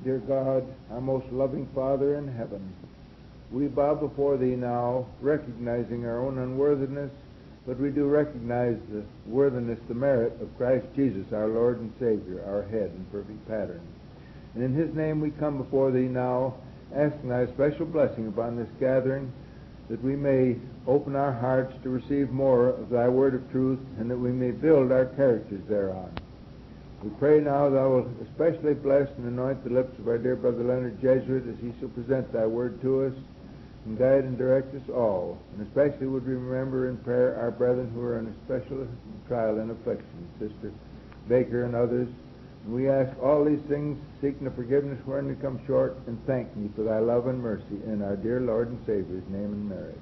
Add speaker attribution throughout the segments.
Speaker 1: dear God, our most loving Father in heaven, we bow before Thee now, recognizing our own unworthiness, but we do recognize the worthiness, the merit of Christ Jesus, our Lord and Savior, our head and perfect pattern. And in His name we come before Thee now, asking Thy special blessing upon this gathering, that we may open our hearts to receive more of Thy word of truth, and that we may build our characters thereon. We pray now Thou wilt especially bless and anoint the lips of our dear Brother Leonard Jesuit as he shall present Thy word to us, and guide and direct us all. And especially would we remember in prayer our brethren who are in a special trial and affliction, Sister Baker and others. And we ask all these things, seeking the forgiveness wherein we come short, and thank Thee for Thy love and mercy in our dear Lord and Savior's name and merit.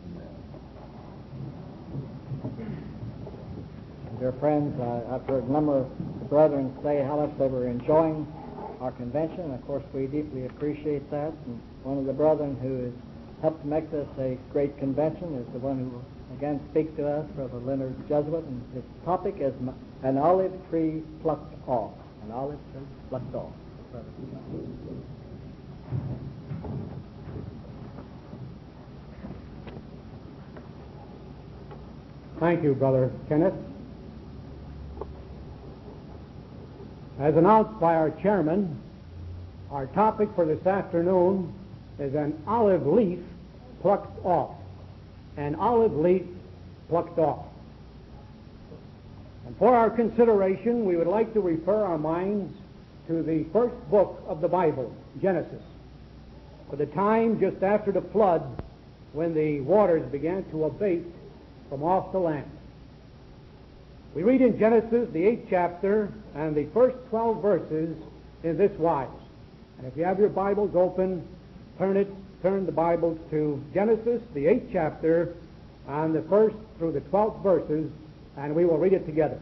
Speaker 2: Dear friends, I've heard a number of the brethren say how much they were enjoying our convention. Of course, we deeply appreciate that. And one of the brethren who has helped make this a great convention is the one who will again speak to us, Brother Leonard Jesuit, and his topic is an olive tree plucked off. An olive tree plucked off.
Speaker 3: Thank you, Brother Kenneth. As announced by our chairman, our topic for this afternoon is an olive leaf plucked off. An olive leaf plucked off. And for our consideration, we would like to refer our minds to the first book of the Bible, Genesis, for the time just after the flood when the waters began to abate from off the land. We read in Genesis, the 8th chapter, and the first 12 verses in this wise. And if you have your Bibles open, turn the Bibles to Genesis, the 8th chapter, and the first through the 12th verses, and we will read it together.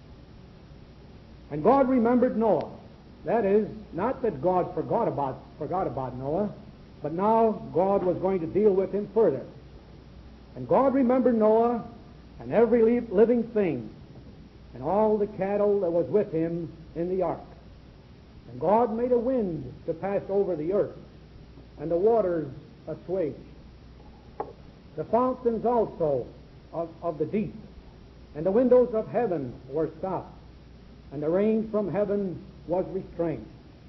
Speaker 3: And God remembered Noah. That is, not that God forgot about Noah, but now God was going to deal with him further. And God remembered Noah and every living thing, and all the cattle that was with him in the ark. And God made a wind to pass over the earth, and the waters assuaged. The fountains also of the deep, and the windows of heaven were stopped, and the rain from heaven was restrained.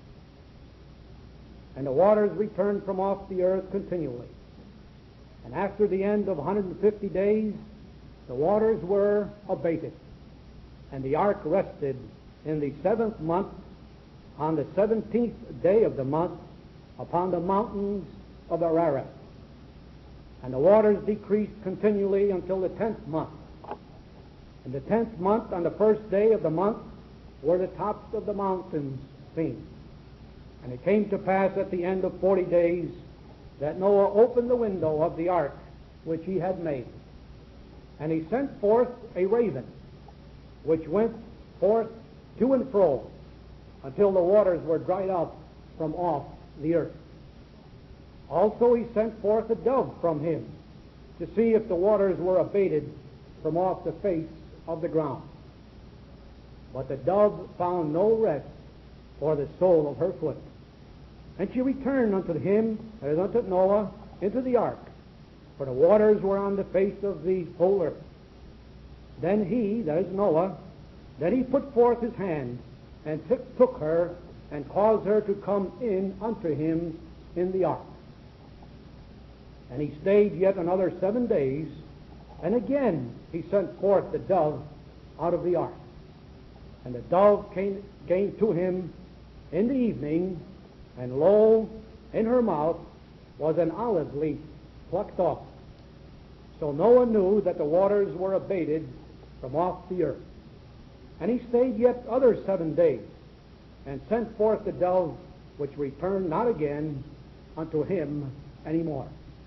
Speaker 3: And the waters returned from off the earth continually. And after the end of 150 days, the waters were abated. And the ark rested in the 7th month, on the 17th day of the month, upon the mountains of Ararat. And the waters decreased continually until the 10th month. In the 10th month, on the first day of the month, were the tops of the mountains seen. And it came to pass at the end of 40 days that Noah opened the window of the ark which he had made. And he sent forth a raven, which went forth to and fro until the waters were dried up from off the earth. Also he sent forth a dove from him to see if the waters were abated from off the face of the ground. But the dove found no rest for the sole of her foot. And she returned unto him, as unto Noah, into the ark, for the waters were on the face of the whole earth. Then he, that is Noah, then he put forth his hand, and took her, and caused her to come in unto him in the ark. And he stayed yet another 7 days, and again he sent forth the dove out of the ark. And the dove came to him in the evening, and lo, in her mouth was an olive leaf plucked off. So Noah knew that the waters were abated from off the earth. And he stayed yet other 7 days, and sent forth the dove, which returned not again unto him any more.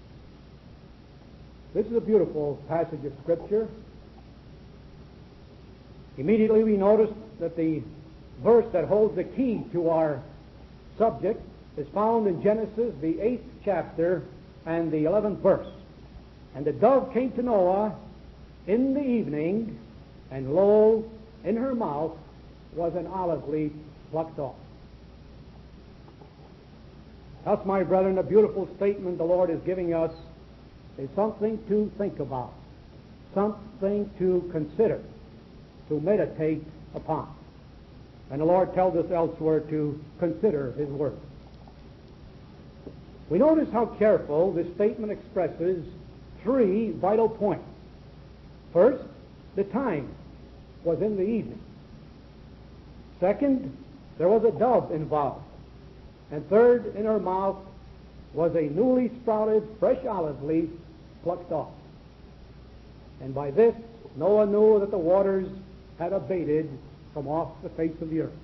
Speaker 3: This is a beautiful passage of Scripture. Immediately we notice that the verse that holds the key to our subject is found in Genesis, the 8th chapter and the 11th verse. And the dove came to Noah in the evening, and lo, in her mouth was an olive leaf plucked off. Thus, my brethren, a beautiful statement the Lord is giving us is something to think about, something to consider, to meditate upon. And the Lord tells us elsewhere to consider His Word. We notice how careful this statement expresses three vital points. First, the time was in the evening. Second, there was a dove involved. And third, in her mouth was a newly sprouted fresh olive leaf plucked off. And by this, Noah knew that the waters had abated from off the face of the earth.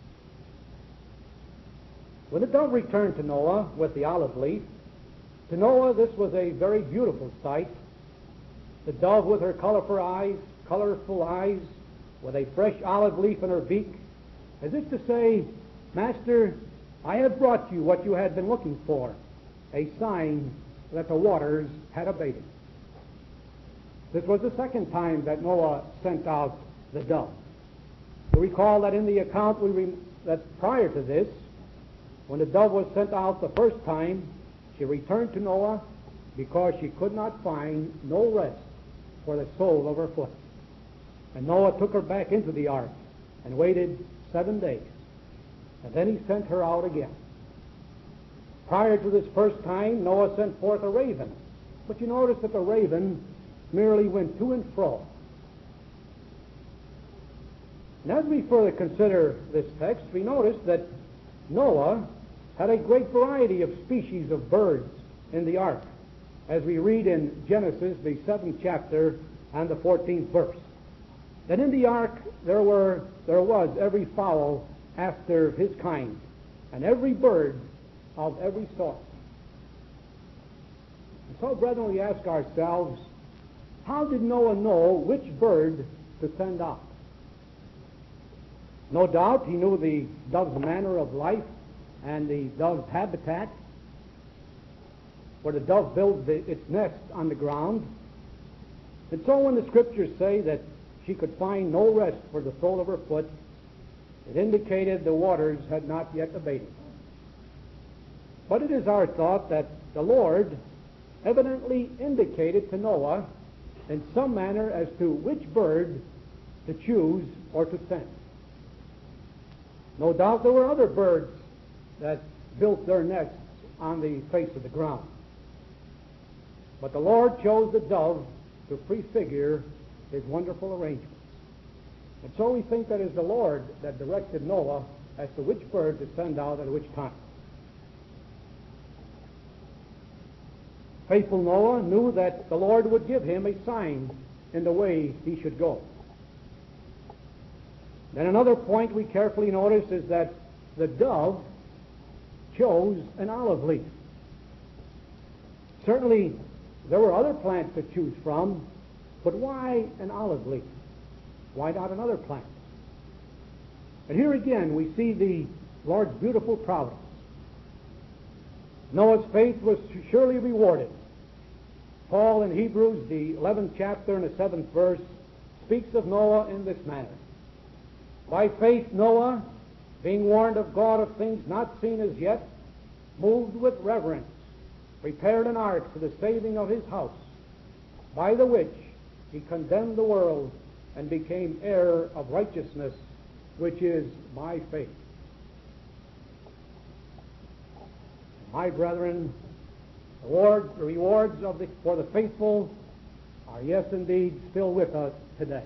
Speaker 3: When the dove returned to Noah with the olive leaf, to Noah this was a very beautiful sight. The dove with her colorful eyes, with a fresh olive leaf in her beak, as if to say, Master, I have brought you what you had been looking for, a sign that the waters had abated. This was the second time that Noah sent out the dove. You recall that in the account that prior to this, when the dove was sent out the first time, she returned to Noah because she could not find no rest for the sole of her foot. And Noah took her back into the ark and waited 7 days. And then he sent her out again. Prior to this first time, Noah sent forth a raven. But you notice that the raven merely went to and fro. And as we further consider this text, we notice that Noah had a great variety of species of birds in the ark, as we read in Genesis, the 7th chapter and the 14th verse. That in the ark there was every fowl after his kind, and every bird of every sort. And so, brethren, we ask ourselves, how did Noah know which bird to send out? No doubt he knew the dove's manner of life and the dove's habitat, where the dove builds its nest on the ground. And so when the Scriptures say that she could find no rest for the sole of her foot, it indicated the waters had not yet abated. But it is our thought that the Lord evidently indicated to Noah in some manner as to which bird to choose or to send. No doubt there were other birds that built their nests on the face of the ground. But the Lord chose the dove to prefigure His wonderful arrangements. And so we think that it is the Lord that directed Noah as to which bird to send out at which time. Faithful Noah knew that the Lord would give him a sign in the way he should go. Then another point we carefully notice is that the dove chose an olive leaf. Certainly there were other plants to choose from, but why an olive leaf? Why not another plant? And here again we see the Lord's beautiful providence. Noah's faith was surely rewarded. Paul in Hebrews, the 11th chapter and the 7th verse, speaks of Noah in this manner. By faith Noah, being warned of God of things not seen as yet, moved with reverence, prepared an ark for the saving of his house, by the which he condemned the world and became heir of righteousness, which is by faith. My brethren, the rewards for the faithful are, yes, indeed, still with us today.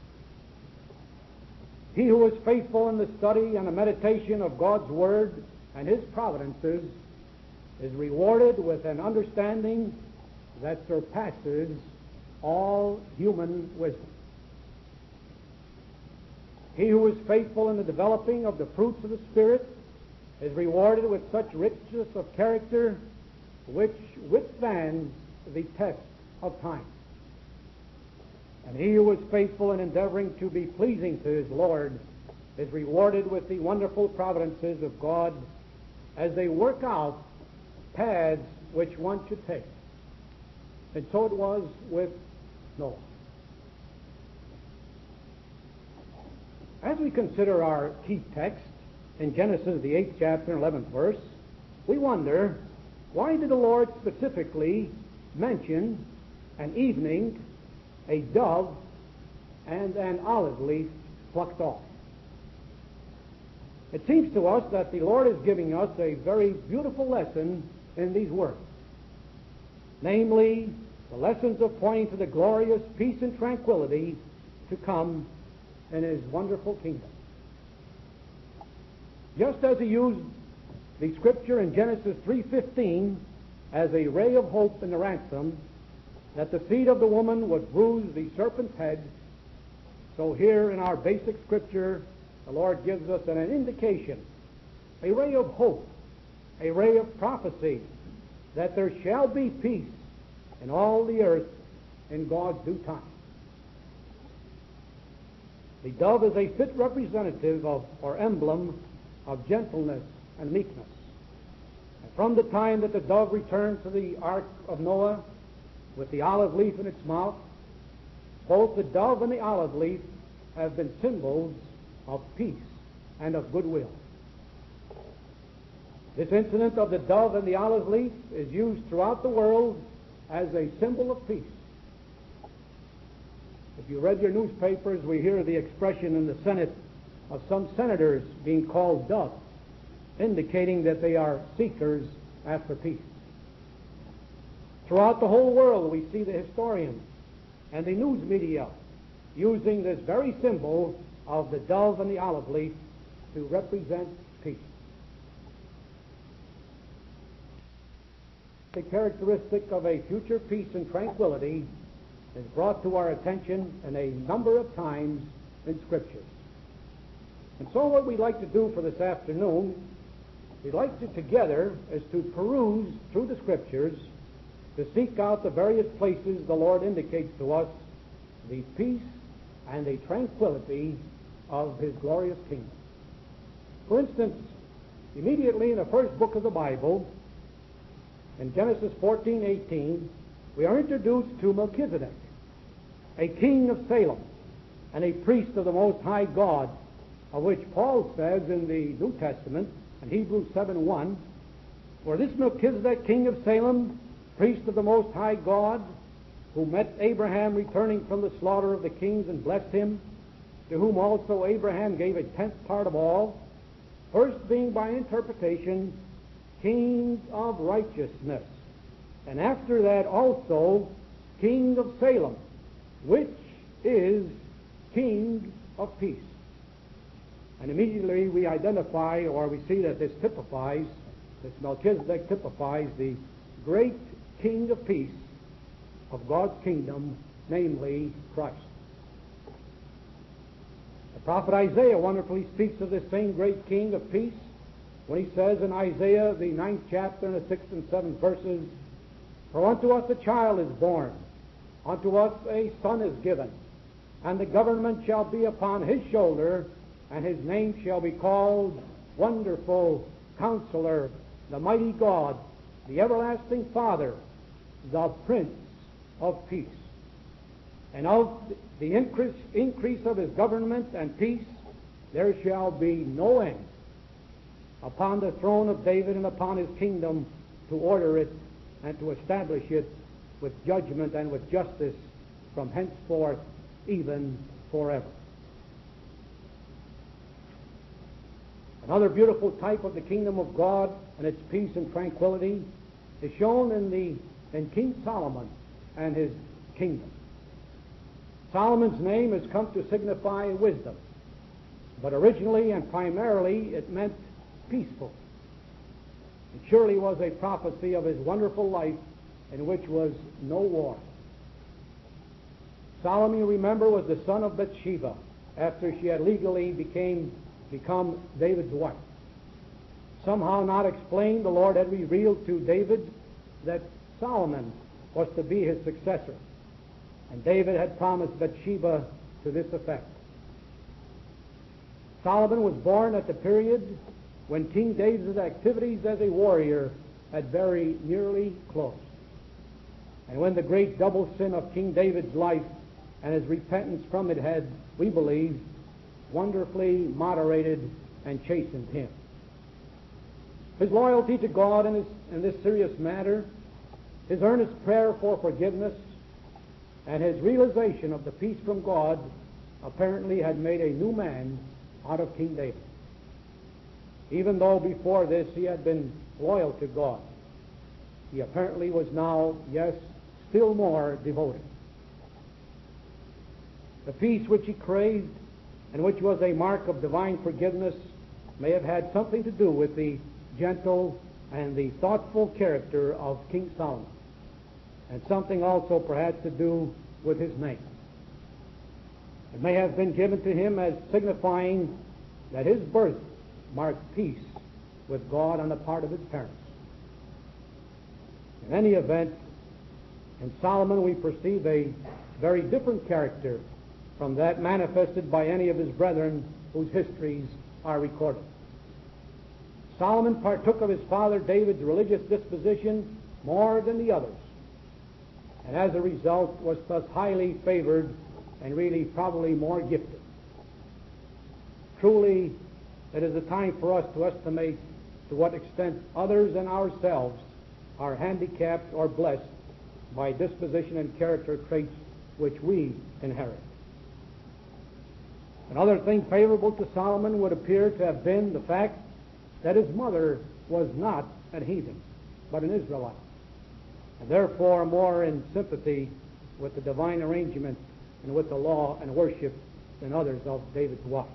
Speaker 3: He who is faithful in the study and the meditation of God's Word and His providences is rewarded with an understanding that surpasses all human wisdom. He who is faithful in the developing of the fruits of the Spirit is rewarded with such richness of character which withstands the test of time. And he who is faithful in endeavoring to be pleasing to his Lord is rewarded with the wonderful providences of God as they work out paths which one should take. And so it was with Noah. As we consider our key text in Genesis, the 8th chapter and 11th verse, we wonder, why did the Lord specifically mention an evening, a dove, and an olive leaf plucked off? It seems to us that the Lord is giving us a very beautiful lesson in these words. Namely, the lessons of pointing to the glorious peace and tranquility to come in His wonderful kingdom. Just as He used the scripture in Genesis 3:15 as a ray of hope in the ransom, that the seed of the woman would bruise the serpent's head, so here in our basic scripture, the Lord gives us an indication, a ray of hope, a ray of prophecy, that there shall be peace in all the earth in God's due time. The dove is a fit representative of, or emblem of, gentleness and meekness. And from the time that the dove returned to the ark of Noah with the olive leaf in its mouth, both the dove and the olive leaf have been symbols of peace and of goodwill. This incident of the dove and the olive leaf is used throughout the world as a symbol of peace. If you read your newspapers, we hear the expression in the Senate of some senators being called doves, indicating that they are seekers after peace. Throughout the whole world, we see the historians and the news media using this very symbol of the dove and the olive leaf to represent peace. The characteristic of a future peace and tranquility is brought to our attention in a number of times in Scripture. And so what we'd like to do for this afternoon, we'd like to together is to peruse through the Scriptures to seek out the various places the Lord indicates to us the peace and the tranquility of His glorious kingdom. For instance, immediately in the first book of the Bible, in Genesis 14:18, we are introduced to Melchizedek, a king of Salem and a priest of the Most High God, of which Paul says in the New Testament, in Hebrews 7:1, for this Melchizedek, king of Salem, priest of the Most High God, who met Abraham returning from the slaughter of the kings and blessed him, to whom also Abraham gave a tenth part of all, first being by interpretation king of righteousness, and after that also king of Salem, which is king of peace. And immediately we identify, or we see that this Melchizedek typifies the great king of peace of God's kingdom, namely Christ. The prophet Isaiah wonderfully speaks of this same great king of peace when he says in Isaiah, the 9th chapter, and the 6th and 7th verses, for unto us a child is born, unto us a son is given, and the government shall be upon his shoulder, and his name shall be called Wonderful Counselor, the Mighty God, the Everlasting Father, the Prince of Peace. And of the increase of his government and peace there shall be no end, upon the throne of David and upon his kingdom, to order it and to establish it with judgment and with justice from henceforth even forever. Another beautiful type of the kingdom of God and its peace and tranquility is shown in King Solomon and his kingdom. Solomon's name has come to signify wisdom, but originally and primarily it meant peaceful. It surely was a prophecy of his wonderful life in which was no war. Solomon, you remember, was the son of Bathsheba after she had legally become David's wife. Somehow not explained, the Lord had revealed to David that Solomon was to be his successor, and David had promised Bathsheba to this effect. Solomon was born at the period when King David's activities as a warrior had very nearly closed, and when the great double sin of King David's life and his repentance from it had, we believe, wonderfully moderated and chastened him. His loyalty to God in this serious matter, his earnest prayer for forgiveness, and his realization of the peace from God apparently had made a new man out of King David. Even though before this he had been loyal to God, he apparently was now, yes, still more devoted. The peace which he craved, and which was a mark of divine forgiveness, may have had something to do with the gentle and the thoughtful character of King Solomon, and something also perhaps to do with his name. It may have been given to him as signifying that his birth marked peace with God on the part of his parents. In any event, in Solomon we perceive a very different character from that manifested by any of his brethren whose histories are recorded. Solomon partook of his father David's religious disposition more than the others, and as a result was thus highly favored and really probably more gifted. Truly, it is a time for us to estimate to what extent others and ourselves are handicapped or blessed by disposition and character traits which we inherit. Another thing favorable to Solomon would appear to have been the fact that his mother was not a heathen, but an Israelite, and therefore more in sympathy with the divine arrangement and with the law and worship than others of David's wives.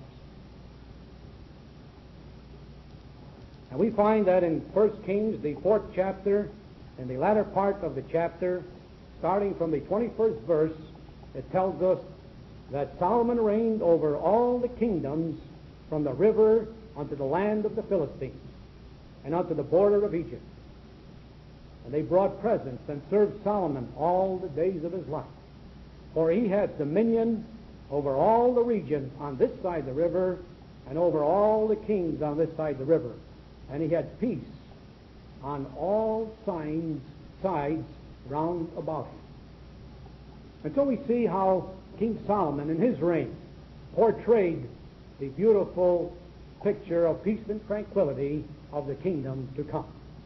Speaker 3: And we find that in 1 Kings, the 4th chapter, in the latter part of the chapter, starting from the 21st verse, it tells us that Solomon reigned over all the kingdoms from the river unto the land of the Philistines and unto the border of Egypt. And they brought presents and served Solomon all the days of his life. For he had dominion over all the region on this side the river and over all the kings on this side the river. And he had peace on all sides round about him. And so we see how King Solomon in his reign portrayed the beautiful picture of peace and tranquility of the kingdom to come.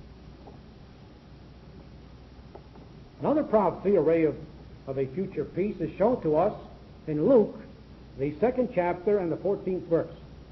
Speaker 3: Another prophecy, a ray of a future peace, is shown to us in Luke, the 2nd chapter and the 14th verse.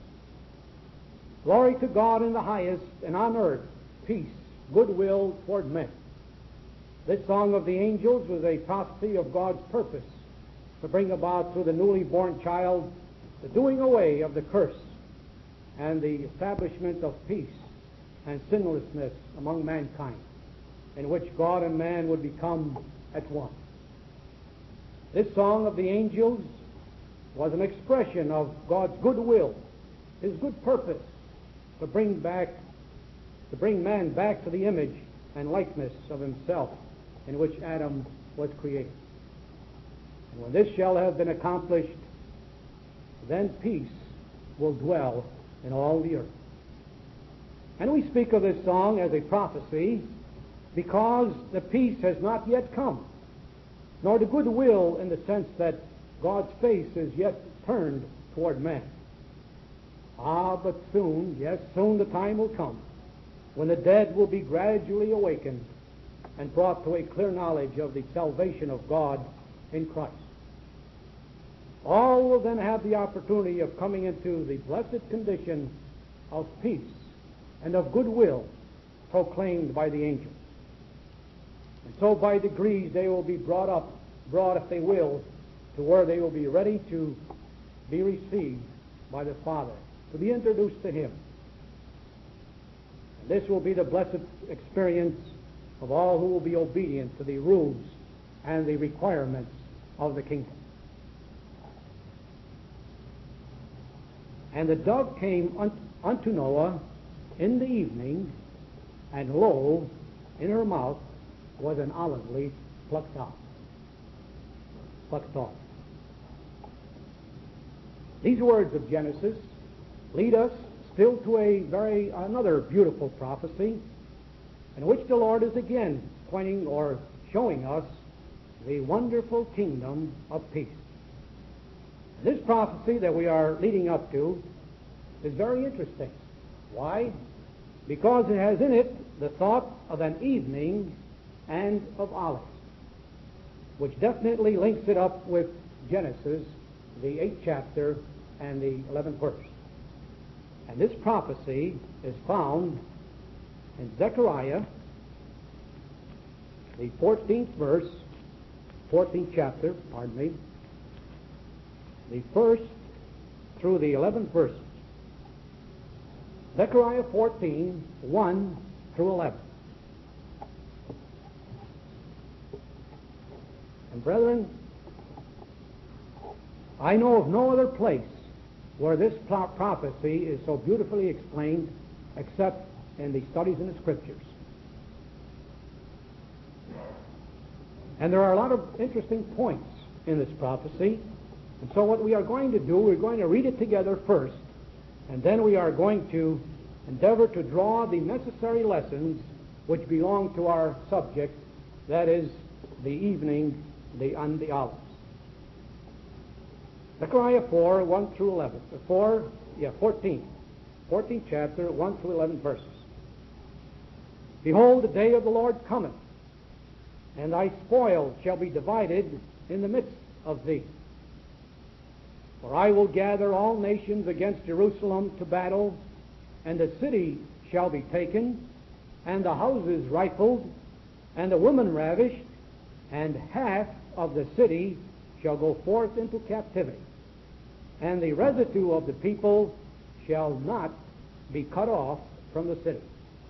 Speaker 3: Glory to God in the highest, and on earth peace, goodwill toward men. This song of the angels was a prophecy of God's purpose to bring about through the newly born child the doing away of the curse and the establishment of peace and sinlessness among mankind, in which God and man would become at one. This song of the angels was an expression of God's good will, his good purpose to bring man back to the image and likeness of himself in which Adam was created. And when this shall have been accomplished, then peace will dwell in all the earth. And we speak of this song as a prophecy because the peace has not yet come, nor the goodwill in the sense that God's face is yet turned toward man. But soon, yes, soon the time will come when the dead will be gradually awakened and brought to a clear knowledge of the salvation of God in Christ. All will then have the opportunity of coming into the blessed condition of peace and of goodwill proclaimed by the angels. And so by degrees they will be brought if they will, to where they will be ready to be received by the Father, to be introduced to Him. And this will be the blessed experience of all who will be obedient to the rules and the requirements of the kingdom. And the dove came unto Noah in the evening, and lo, in her mouth was an olive leaf plucked off. These words of Genesis lead us still to another beautiful prophecy, in which the Lord is again pointing or showing us the wonderful kingdom of peace. This prophecy that we are leading up to is very interesting. Why? because it has in it the thought of an evening and of olives, which definitely links it up with Genesis, the 8th chapter and the 11th verse. And this prophecy is found in Zechariah, the 14th chapter, the 1st through the 11th verses. Zechariah 14, 1 through 11. And brethren, I know of no other place where this prophecy is so beautifully explained except in the studies in the Scriptures. And there are a lot of interesting points in this prophecy. And so what we are going to do, we're going to read it together first, and then we are going to endeavor to draw the necessary lessons which belong to our subject, that is, the evening and the olives. Zechariah 4, 1 through 11. 14th chapter, 1 through 11 verses. Behold, the day of the Lord cometh, and thy spoil shall be divided in the midst of thee. For I will gather all nations against Jerusalem to battle, and the city shall be taken, and the houses rifled, and the women ravished, and half of the city shall go forth into captivity, and the residue of the people shall not be cut off from the city.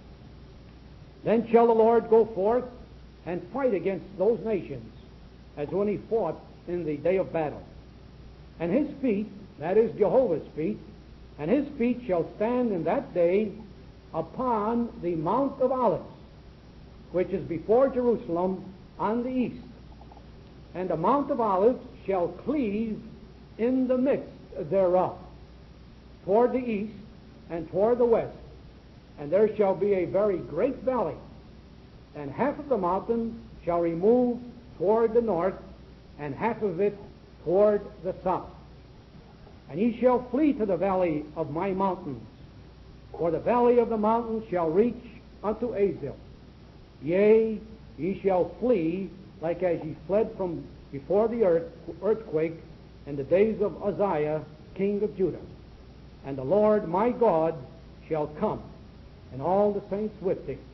Speaker 3: Then shall the Lord go forth and fight against those nations, as when he fought in the day of battle. And his feet, that is Jehovah's feet, and his feet shall stand in that day upon the Mount of Olives, which is before Jerusalem on the east. And the Mount of Olives shall cleave in the midst thereof, toward the east and toward the west. And there shall be a very great valley, and half of the mountain shall remove toward the north, and half of it toward the south. And ye shall flee to the valley of my mountains, for the valley of the mountains shall reach unto Azil. Yea, ye shall flee like as ye fled from before the earthquake in the days of Uzziah, king of Judah. And the Lord my God shall come, and all the saints with him.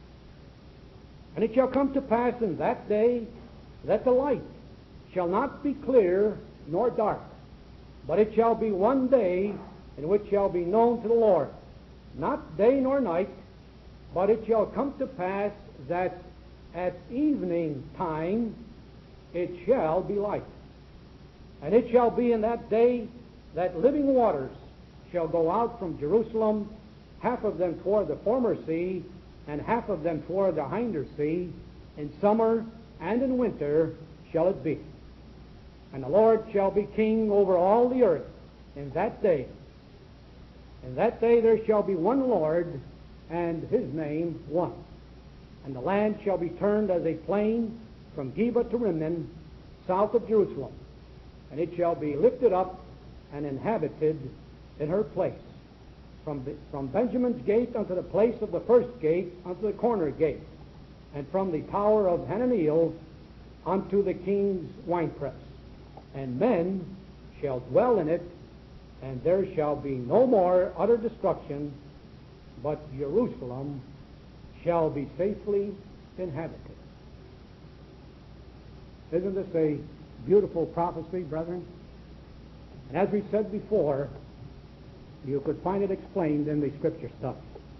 Speaker 3: And it shall come to pass in that day that the light shall not be clear nor dark, but it shall be one day in which shall be known to the Lord, not day nor night, but it shall come to pass that at evening time it shall be light. And it shall be in that day that living waters shall go out from Jerusalem, half of them toward the former sea, and half of them toward the hinder sea. In summer and in winter shall it be. And the Lord shall be king over all the earth in that day. In that day there shall be one Lord, and his name one. And the land shall be turned as a plain from Geba to Rimmon, south of Jerusalem. And it shall be lifted up and inhabited in her place, from Benjamin's gate unto the place of the first gate unto the corner gate, and from the tower of Hananeel unto the king's winepress. And men shall dwell in it, and there shall be no more utter destruction, but Jerusalem shall be safely inhabited. Isn't this a beautiful prophecy, brethren? And as we said before, you could find it explained in the Scripture stuff.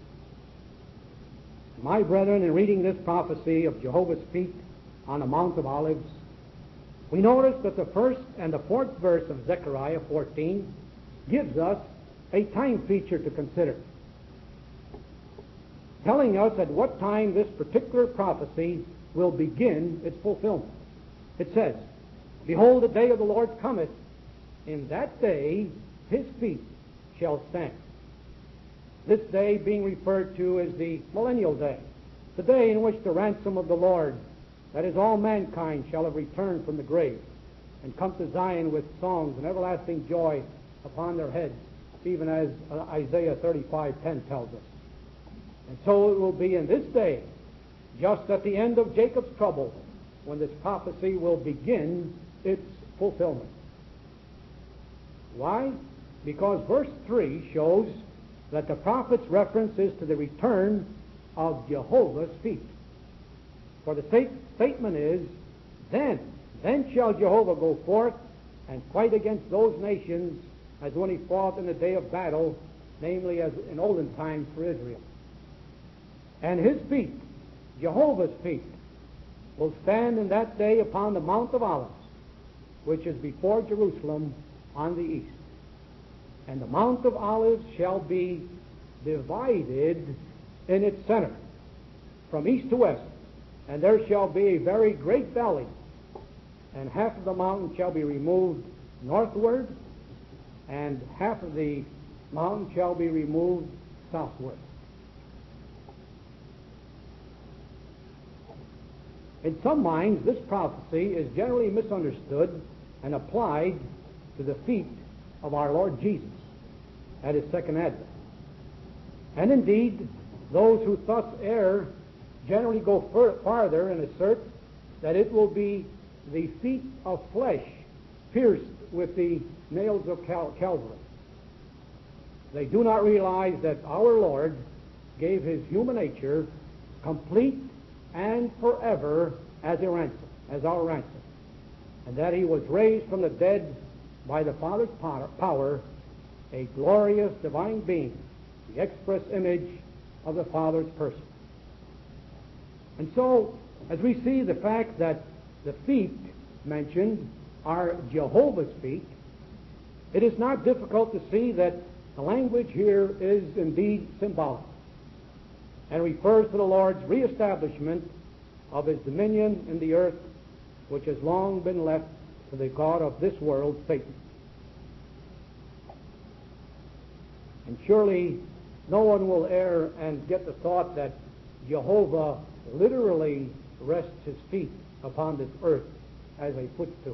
Speaker 3: My brethren, in reading this prophecy of Jehovah's feet on the Mount of Olives, we notice that the first and the fourth verse of Zechariah 14 gives us a time feature to consider, telling us at what time this particular prophecy will begin its fulfillment. It says, Behold, the day of the Lord cometh, in that day his feet shall stand. This day being referred to as the millennial day, the day in which the ransom of the Lord, that is, all mankind, shall have returned from the grave and come to Zion with songs and everlasting joy upon their heads, even as Isaiah 35:10 tells us. And so it will be in this day, just at the end of Jacob's trouble, when this prophecy will begin its fulfillment. Why? Because verse 3 shows that the prophet's reference is to the return of Jehovah's feet. For the statement is, then shall Jehovah go forth and fight against those nations as when he fought in the day of battle, namely as in olden times for Israel. And his feet, Jehovah's feet, will stand in that day upon the Mount of Olives, which is before Jerusalem on the east. And the Mount of Olives shall be divided in its center, from east to west, and there shall be a very great valley, and half of the mountain shall be removed northward, and half of the mountain shall be removed southward. In some minds, this prophecy is generally misunderstood and applied to the feet of our Lord Jesus at his second advent. And indeed, those who thus err generally go farther and assert that it will be the feet of flesh pierced with the nails of Calvary. They do not realize that our Lord gave his human nature complete and forever as a ransom, as our ransom, and that he was raised from the dead by the Father's power, a glorious divine being, the express image of the Father's person. And so, as we see the fact that the feet mentioned are Jehovah's feet, it is not difficult to see that the language here is indeed symbolic and refers to the Lord's reestablishment of his dominion in the earth, which has long been left to the god of this world, Satan. And surely no one will err and get the thought that Jehovah literally rests his feet upon this earth as a footstool.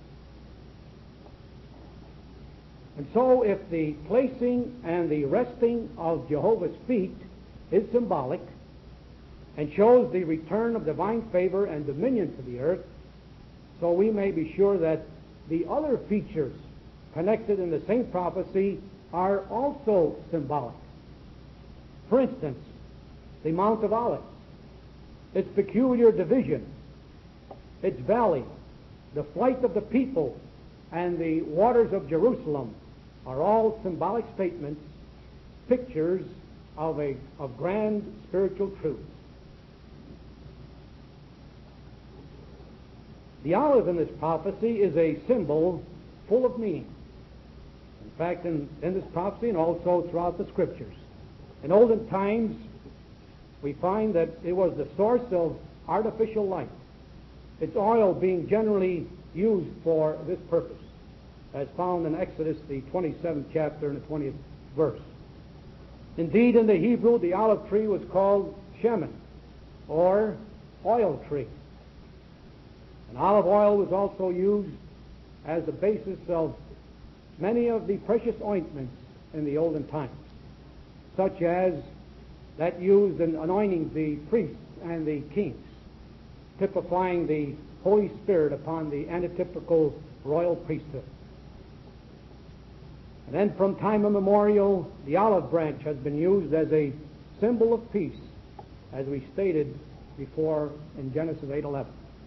Speaker 3: And so if the placing and the resting of Jehovah's feet is symbolic and shows the return of divine favor and dominion to the earth, so we may be sure that the other features connected in the same prophecy are also symbolic. For instance, the Mount of Olives, its peculiar division, its valley, the flight of the people, and the waters of Jerusalem are all symbolic statements, pictures of grand spiritual truths. The olive in this prophecy is a symbol full of meaning. In fact, in this prophecy and also throughout the Scriptures. In olden times, we find that it was the source of artificial light, its oil being generally used for this purpose, as found in Exodus, the 27th chapter and the 20th verse. Indeed, in the Hebrew, the olive tree was called shemen, or oil tree. And olive oil was also used as the basis of many of the precious ointments in the olden times, such as that used in anointing the priests and the kings, typifying the Holy Spirit upon the antitypical royal priesthood. And then from time immemorial, the olive branch has been used as a symbol of peace, as we stated before in Genesis 8:11.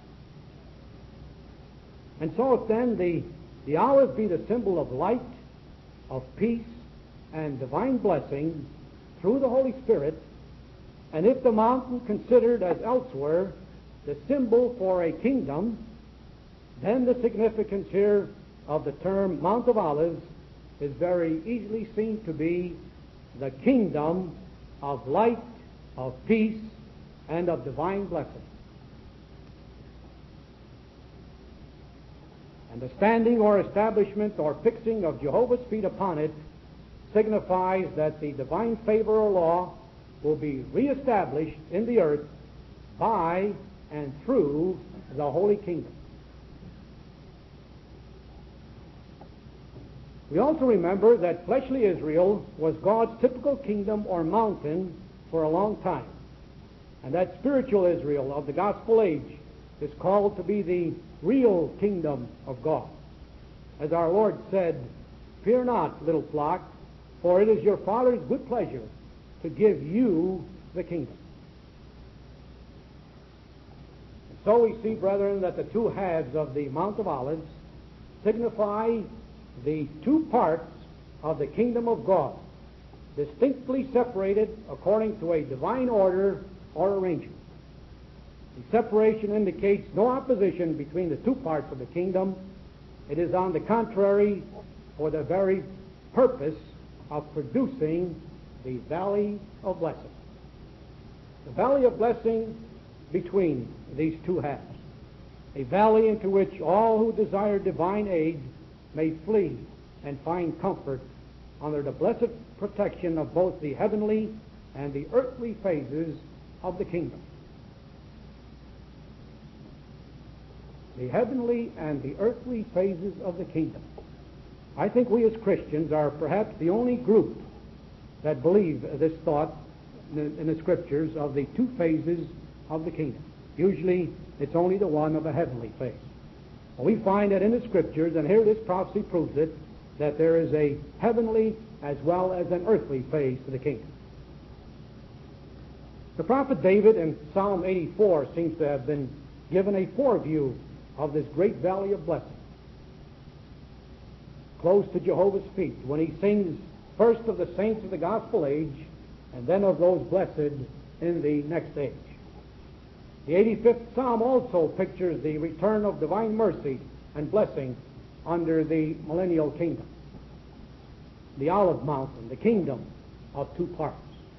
Speaker 3: And so if then the olive be the symbol of light, of peace, and divine blessing through the Holy Spirit, and if the mountain considered as elsewhere the symbol for a kingdom, then the significance here of the term Mount of Olives is very easily seen to be the kingdom of light, of peace, and of divine blessing. And the standing or establishment or fixing of Jehovah's feet upon it signifies that the divine favor or law will be reestablished in the earth by and through the Holy Kingdom. We also remember that fleshly Israel was God's typical kingdom or mountain for a long time. And that spiritual Israel of the gospel age is called to be the real kingdom of God. As our Lord said, "Fear not, little flock, for it is your Father's good pleasure to give you the kingdom." And so we see, brethren, that the two halves of the Mount of Olives signify the two parts of the kingdom of God, distinctly separated according to a divine order or arrangement. The separation indicates no opposition between the two parts of the kingdom. It is, on the contrary, for the very purpose of producing the valley of blessing. The valley of blessing between these two halves. A valley into which all who desire divine aid may flee and find comfort under the blessed protection of both the heavenly and the earthly phases of the kingdom. The heavenly and the earthly phases of the kingdom. I think we as Christians are perhaps the only group that believe this thought in the Scriptures of the two phases of the kingdom. Usually it's only the one of a heavenly phase. Well, we find that in the Scriptures, and here this prophecy proves it, that there is a heavenly as well as an earthly phase to the kingdom. The prophet David in Psalm 84 seems to have been given a foreview of this great valley of blessing, close to Jehovah's feet, when he sings first of the saints of the gospel age and then of those blessed in the next age. The 85th Psalm also pictures the return of divine mercy and blessing under the millennial kingdom, the olive mountain, the kingdom of two parts.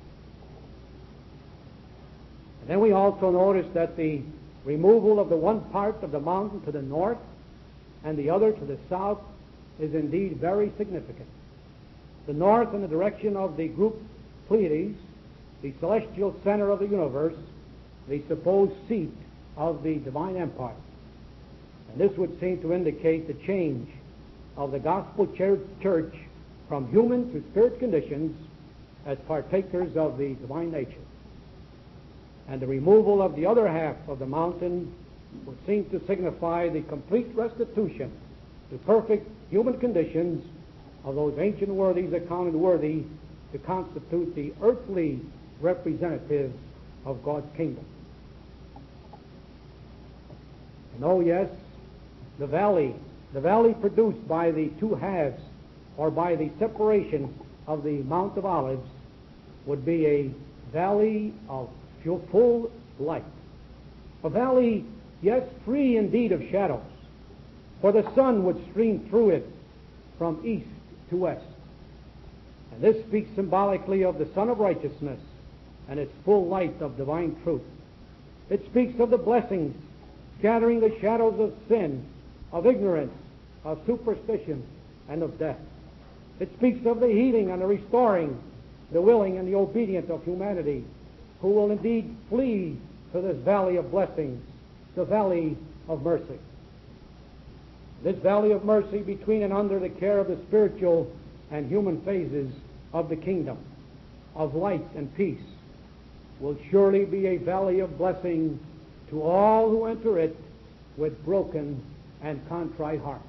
Speaker 3: And then we also notice that the removal of the one part of the mountain to the north and the other to the south is indeed very significant. The north in the direction of the group Pleiades, the celestial center of the universe, the supposed seat of the divine empire. And this would seem to indicate the change of the gospel church from human to spirit conditions as partakers of the divine nature. And the removal of the other half of the mountain would seem to signify the complete restitution to perfect human conditions of those ancient worthies accounted worthy to constitute the earthly representatives of God's kingdom. And oh yes, the valley produced by the two halves, or by the separation of the Mount of Olives, would be a valley of full light. A valley, yes, free indeed of shadows, for the sun would stream through it from east to west. And this speaks symbolically of the Sun of Righteousness and its full light of divine truth. It speaks of the blessings scattering the shadows of sin, of ignorance, of superstition, and of death. It speaks of the healing and the restoring the willing and the obedient of humanity, who will indeed flee to this valley of blessings, the valley of mercy. This valley of mercy between and under the care of the spiritual and human phases of the kingdom, of light and peace, will surely be a valley of blessing to all who enter it with broken and contrite hearts.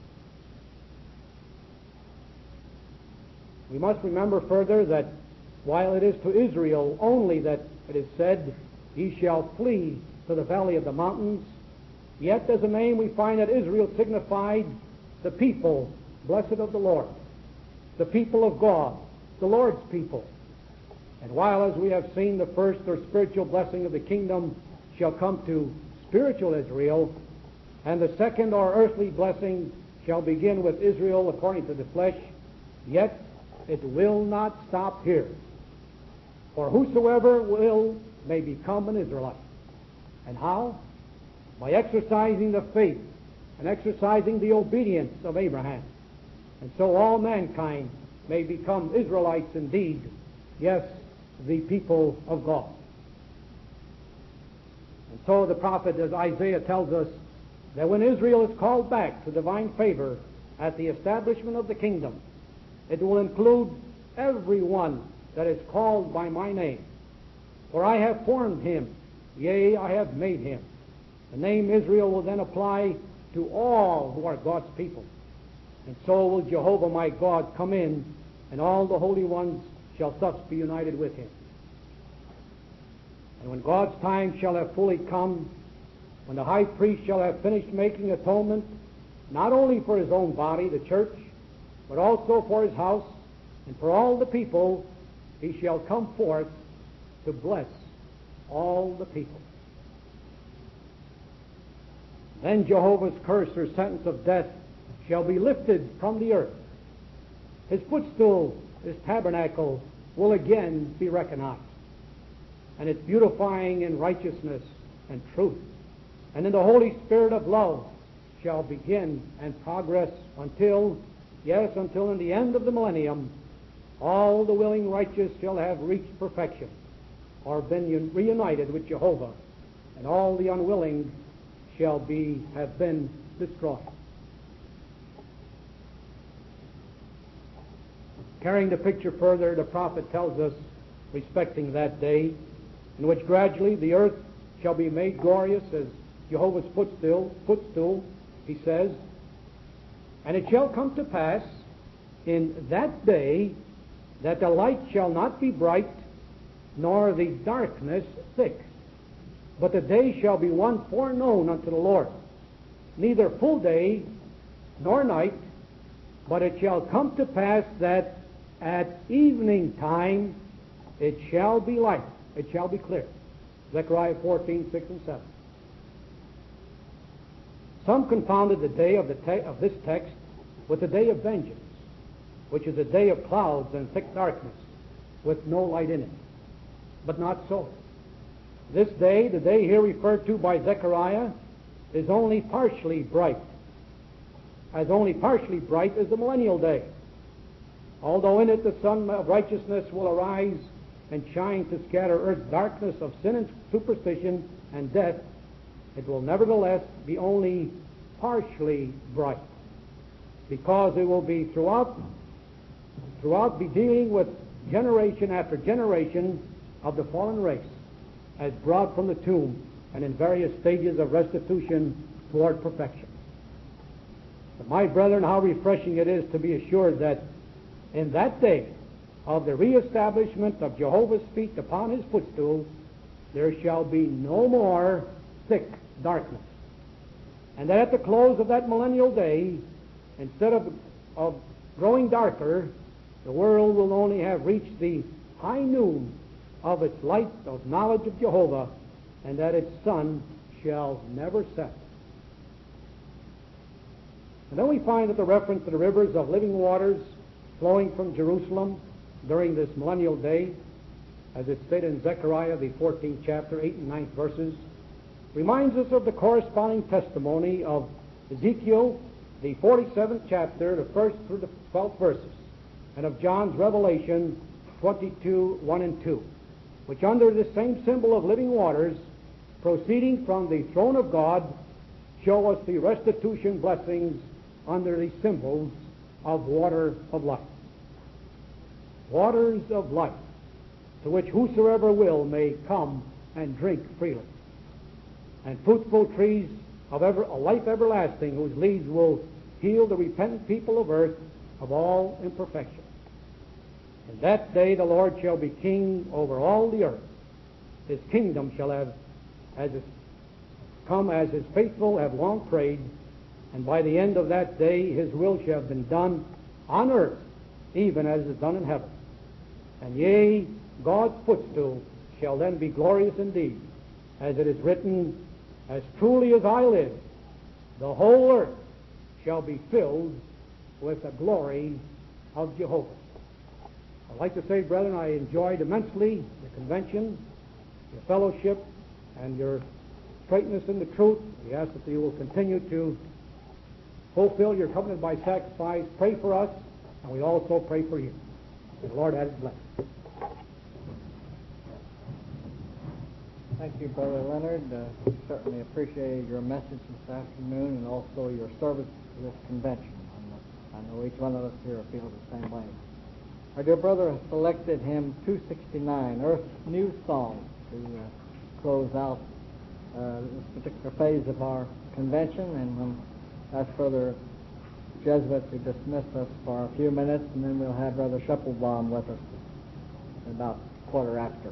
Speaker 3: We must remember further that while it is to Israel only that it is said, "Ye shall flee to the valley of the mountains," yet as a name we find that Israel signified the people blessed of the Lord, the people of God, the Lord's people. And while, as we have seen, the first or spiritual blessing of the kingdom shall come to spiritual Israel, and the second or earthly blessing shall begin with Israel according to the flesh, yet it will not stop here. For whosoever will may become an Israelite. And how? By exercising the faith and exercising the obedience of Abraham. And so all mankind may become Israelites indeed, yes, the people of God. And so the prophet, as Isaiah tells us, that when Israel is called back to divine favor at the establishment of the kingdom, it will include everyone that is called by my name, For I have formed him, yea, I have made him. The name Israel will then apply to all who are God's people. And so will Jehovah my God come in, and all the holy ones shall thus be united with him. And when God's time shall have fully come, when the high priest shall have finished making atonement, not only for his own body, the church, but also for his house and for all the people, he shall come forth to bless all the people. Then Jehovah's curse or sentence of death shall be lifted from the earth. His footstool, his tabernacle, will again be recognized, and its beautifying in righteousness and truth, and in the Holy Spirit of love shall begin and progress until in the end of the millennium, all the willing righteous shall have reached perfection, or been reunited with Jehovah, and all the unwilling shall have been destroyed. Carrying the picture further, the prophet tells us respecting that day, in which gradually the earth shall be made glorious as Jehovah's footstool, he says, and it shall come to pass in that day that the light shall not be bright, nor the darkness thick, but the day shall be one foreknown unto the Lord, neither full day nor night, but it shall come to pass that at evening time it shall be light, it shall be clear. Zechariah 14:6 and 7. Some confounded the day of this text with the day of vengeance, which is a day of clouds and thick darkness with no light in it. But not so. This day, the day here referred to by Zechariah, is only partially bright, as only partially bright as the millennial day. Although in it the sun of righteousness will arise and shine to scatter earth's darkness of sin and superstition and death, it will nevertheless be only partially bright, because it will be throughout be dealing with generation after generation of the fallen race, as brought from the tomb and in various stages of restitution toward perfection. But my brethren, how refreshing it is to be assured that in that day of the reestablishment of Jehovah's feet upon his footstool, there shall be no more thick darkness. And that at the close of that millennial day, instead of growing darker, the world will only have reached the high noon of its light of knowledge of Jehovah, and that its sun shall never set. And then we find that the reference to the rivers of living waters flowing from Jerusalem during this millennial day, as it's stated in Zechariah, the 14th chapter, 8 and 9th verses, reminds us of the corresponding testimony of Ezekiel, the 47th chapter, the 1st through the 12th verses, and of John's Revelation 22, 1 and 2, which under the same symbol of living waters, proceeding from the throne of God, show us the restitution blessings under the symbols of water of life. Waters of life, to which whosoever will may come and drink freely. And fruitful trees of a life everlasting, whose leaves will heal the repentant people of earth of all imperfection. In that day the Lord shall be king over all the earth. His kingdom shall have come as his faithful have long prayed, and by the end of that day his will shall have been done on earth, even as it is done in heaven. And yea, God's footstool shall then be glorious indeed, as it is written, as truly as I live, the whole earth shall be filled with the glory of Jehovah. I'd like to say, brethren, I enjoyed immensely the convention, your fellowship, and your straightness in the truth. We ask that you will continue to fulfill your covenant by sacrifice. Pray for us, and we also pray for you. And the Lord add his blessing.
Speaker 2: Thank you, Brother Leonard. We certainly appreciated your message this afternoon and also your service to this convention. I know each one of us here feels the same way. Our dear brother has selected hymn 269, Earth's New Song, to close out this particular phase of our convention, and we'll ask Brother Jesuit to dismiss us for a few minutes, and then we'll have Brother Schepelbaum with us at about quarter after.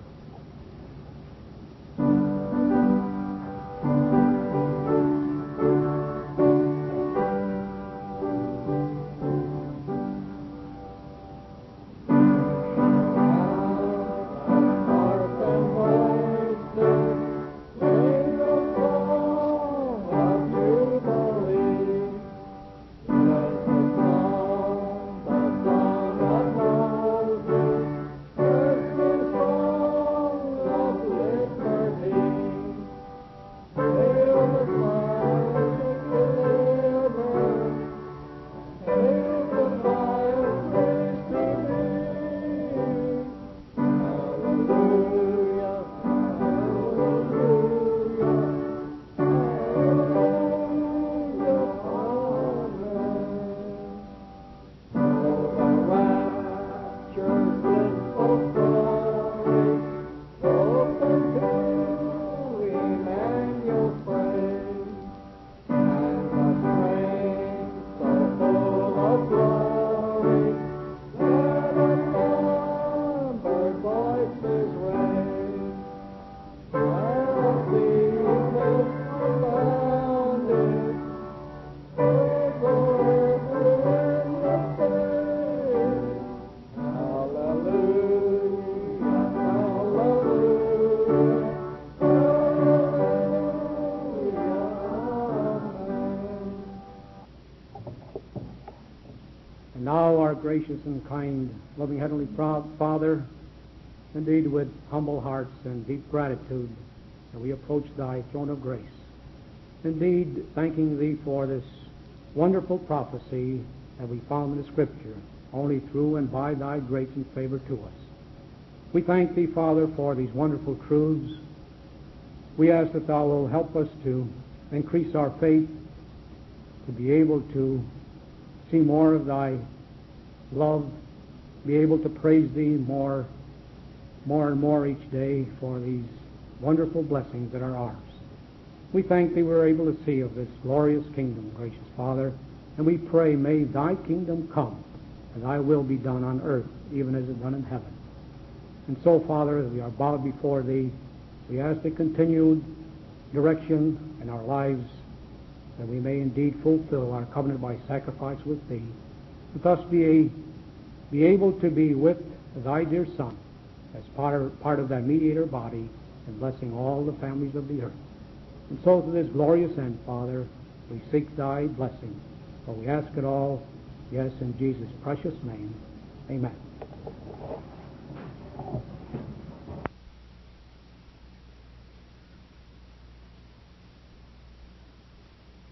Speaker 3: Gracious and kind, loving Heavenly Father, indeed with humble hearts and deep gratitude that we approach Thy throne of grace. Indeed, thanking Thee for this wonderful prophecy that we found in the Scripture, only through and by Thy grace and favor to us. We thank Thee, Father, for these wonderful truths. We ask that Thou will help us to increase our faith, to be able to see more of Thy love, be able to praise Thee more and more each day for these wonderful blessings that are ours. We thank Thee we're able to see of this glorious kingdom, gracious Father, and we pray, may Thy kingdom come, and Thy will be done on earth, even as it is done in heaven. And so, Father, as we are bowed before Thee, we ask the continued direction in our lives, that we may indeed fulfill our covenant by sacrifice with Thee, and thus be able to be with Thy dear Son as part of Thy mediator body, and blessing all the families of the earth. And so to this glorious end, Father, we seek Thy blessing. For we ask it all, yes, in Jesus' precious name. Amen.